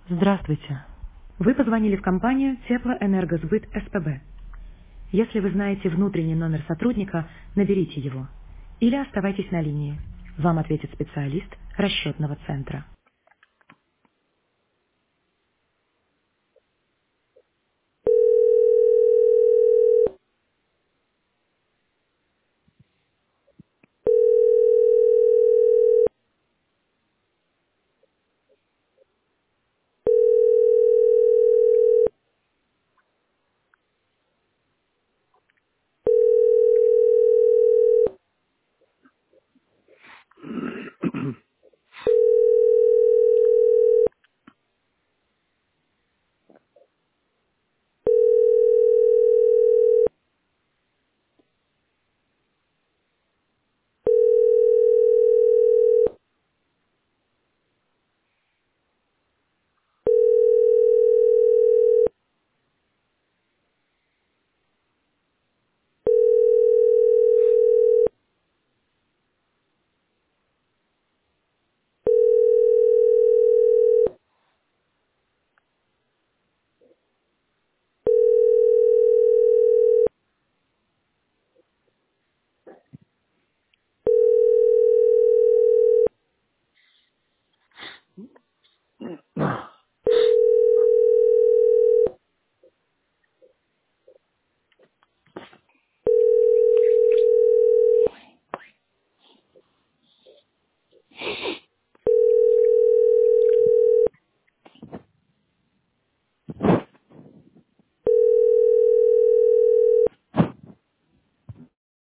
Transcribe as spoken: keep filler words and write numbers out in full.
Здравствуйте. Вы позвонили в компанию Теплоэнергосбыт СПБ. Если вы знаете внутренний номер сотрудника, наберите его. Или оставайтесь на линии. Вам ответит специалист расчетного центра.